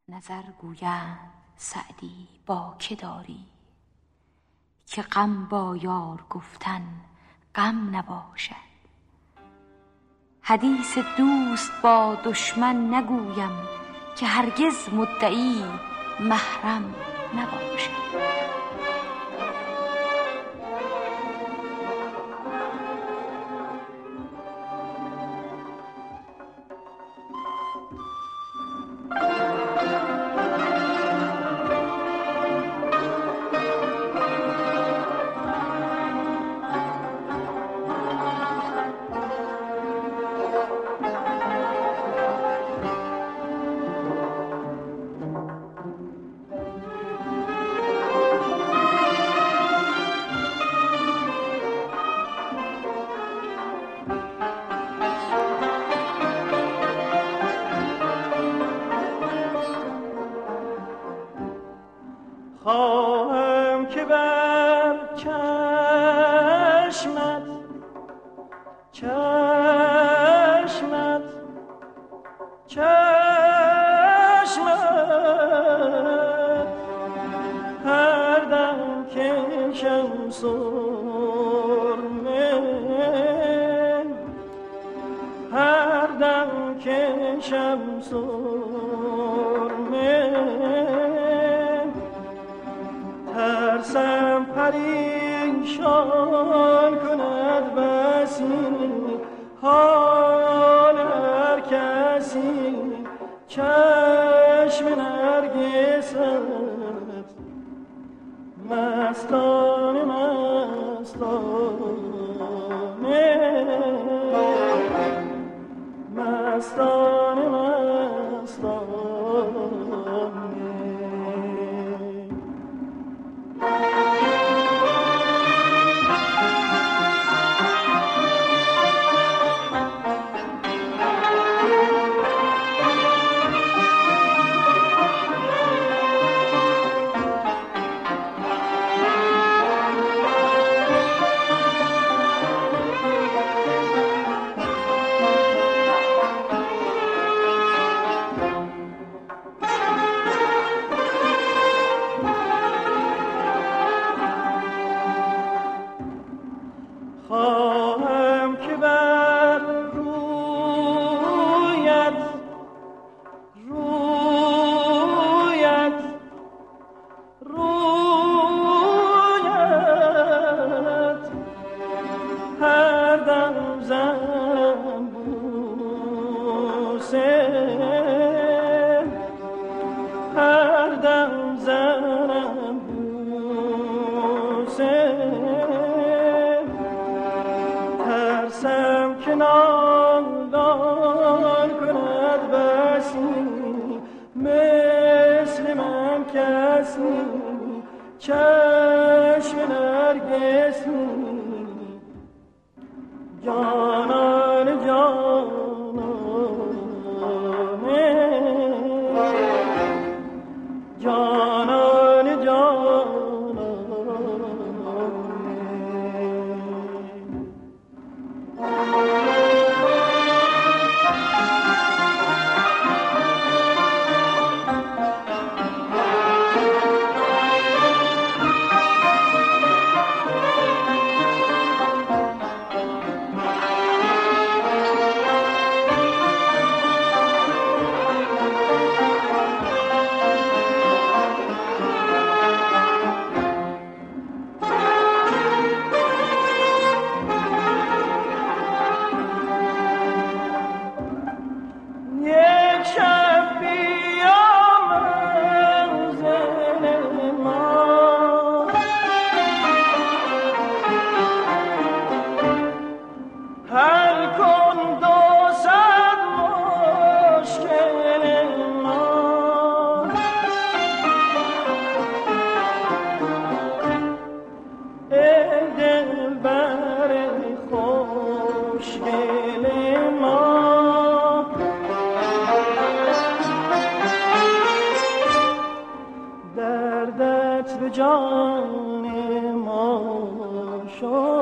نظر گویند سعدی با که داری، که غم با یار گفتن غم نباشد. حدیث دوست با دشمن نگویم، که هرگز مدعی محرم نباشد. خواهم که بر چشمت هر دم کشم سرمه، هر دم کشم سرمه، ترسم پریشان کند بسی حال هر کسی. چشم نرگست مستانه مستانه خواهم که بر رویت هر دم زنم بوسه، هر دم زنم بوسه، ترسم که نالان کند بسی مثل من کسی. چشم نرگسی جانان جانانه، جانان جانانه. دردت به جان ما شد.